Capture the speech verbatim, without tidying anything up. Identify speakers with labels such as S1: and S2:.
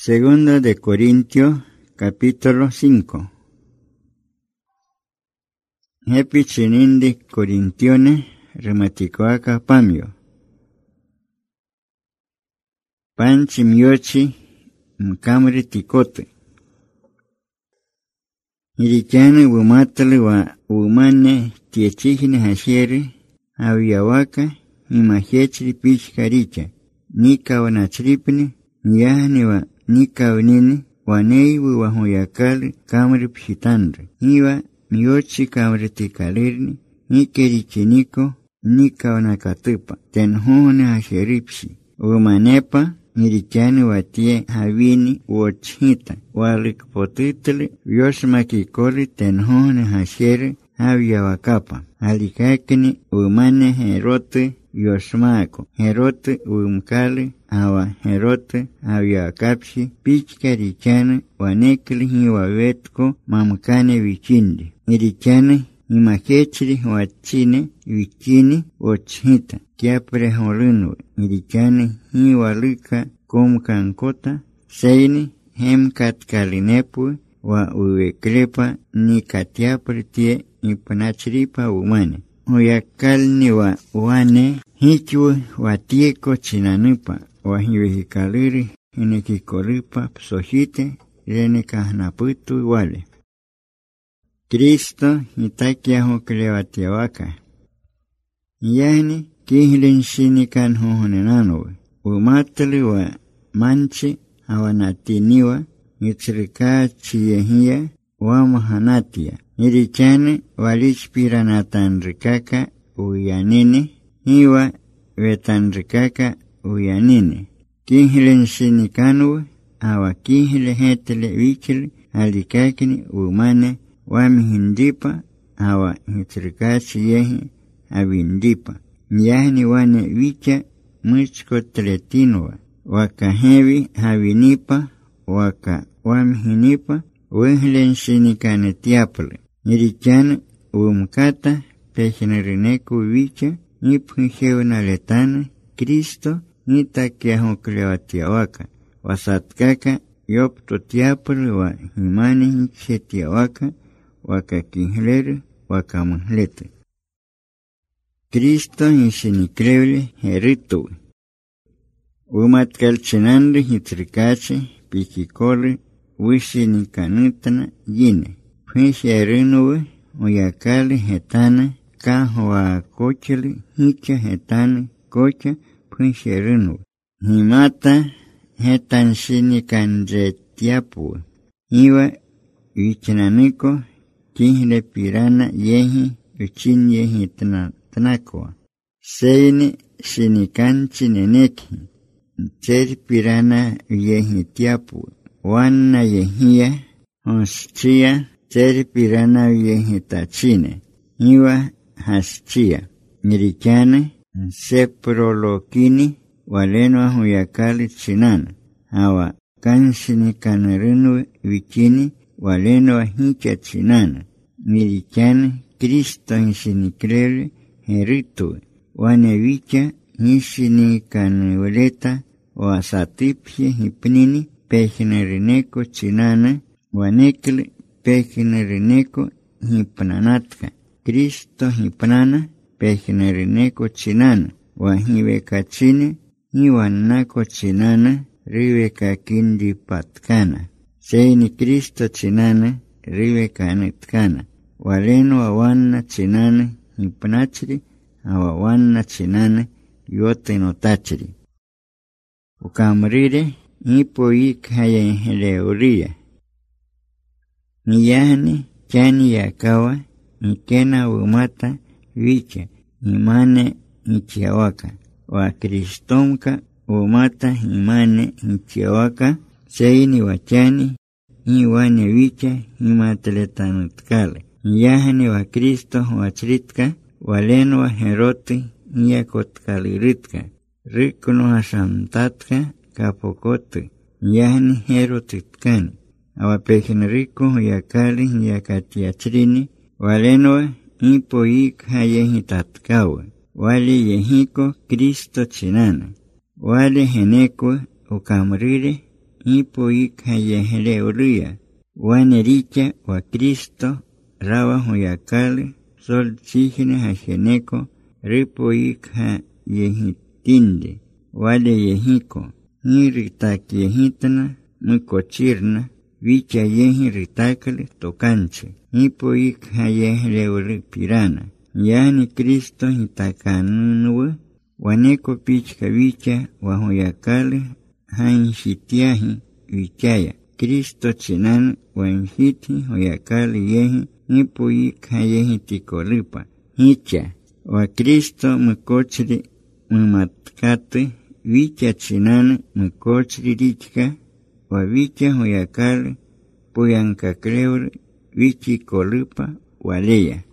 S1: Segunda de Corintios, capítulo cinco. Hepi chinindi Corintione, rematicoaca pamio. Panchi miochi, mkamri tikote. Irichane wumatale wa umane tiechihine hashere, awiyawaka, imahechri pichkaricha, nika wanachripni, nyahni wa nika unini, waneiwu wa huyakali kamri pshitandre, iwa miochi kamri tikalirni, nikerichiniko, nika wanakatupa, tenhone hasheripsi, umanepa, Nirichani watie havini wochita, walikpotitili, vyosmakikoli tenhone hashere, havia wakapa. Halikakini umane herote vyosmako, herote umkali, awa herote havia wakapsi, pichka richane, wanekili hiwa wetko, mamkane vichindi. Nirichani imakechiri wachine, vichini, wochita. Kiapre holunwe, nirichani hiwa lika kumkankota, seini hemkat kalinepue, wa uweklepa ni katiapre tie ipanachripa umane. Uyakalni wa uane, hichwe watieko chinanupa, wa hiwe hikaliri, inekikolipa psohite, rene kahnaputu wale. Kristo hitakia hoklewatia waka. Yani, Kihlen shinikan hohonenanowe. Umatali wa manchi awanatiniwa, nitrika chiyehia wa mahanatia. Nirichane walichpira natanrikaka uyanine, hiwa wetanrikaka uyanine. Kihlen shinikanwe, awa kihle hetele wichili, alikakini umane, wamihindipa, awa nitrika chiyehi, awindipa. Nyahni wane wicha muchko tletinwa, waka hevi havinipa, waka wamhinipa, wehlen shinikane tiapole. Nirichane umkata, pechnereneku wicha, niphujew na letana, Kristo, nitakia hoklewatia waka, wasatkaka, yopto tiapole wa himani hichetia waka, waka kihleru, waka muhlete. Cristo insinicreble herituwe. Umatkal chinandri hitrikache, pikikole, wishinikanutana yine. Pwesherunuwe, uyakali hetana, kahwa kocheli, hicha hetana, kocha, pwesherunuwe. Himata, hetan shinikanre tiapuwe. Iwa, wichinaniko, kihle pirana yehi, uchin yehi tana. Tanakwa. Seini shinikanchi neneki. Cher pirana yehi tiapu. Wanna yehia. Honschia. Cher pirana yehi tachine. Iwa haschia. Nirichane. Seprolokini. Waleno huyakali chinana. Hawa kanshini kanerunu wikini. Waleno hicha chinana. Nirichane. Kristo insinicreble. Herito, wane wicha, nishini kanweleta, wa satipye hipnini, pechnereneko chinana, wanekle pechnereneko hipnanatka. Kristo hipnana, pechnereneko chinana, wa hiweka chine, hiwanako chinana, riweka kindi patkana. Seini Kristo chinana, riweka netkana, waleno wa wana chinana, hipnachri, awa wana chinana, yote notachri. Ukamrire, hipo ikaya heleuria. Niyahni, chani yakawa, nikena umata, wicha, imane hichiawaka. Wa kristomka, umata, imane hichiawaka, seini wachani, hiwane wicha, himataletanukale. Niyahni wa Kristo wachritka, waleno wa heroti, niyakotkaliritka. Rikuno hasamtatka, kapokote, niyahni herotitkani. Awapekhen riku yakali yakatiachrini, waleno wa hipo ik hayehitatkawa. Wali yehiko Kristo chinana. Wali heneko ukamrire, ipoika yeheleuria, wanericha wa Cristo, rawa huyakale, sol sigine hajeneko, ripoika yehitinde, wale yehiko, niritak yehitana, mukochirna, vicha yehi ritakale tokanche, ipoika yeheleuri pirana, yani Cristo hitakanunwe, waneko pichka vicha wahuyakale, hainshitiahi vichaya. Cristo chinan wanhiti huyakale yehi, ipoika yehi tikolipa, hicha, wa Cristo mukochri mumatkate, vicha chinan mukochri richka, wa vicha huyakale, puyankakleur, vichi kolipa, waleya.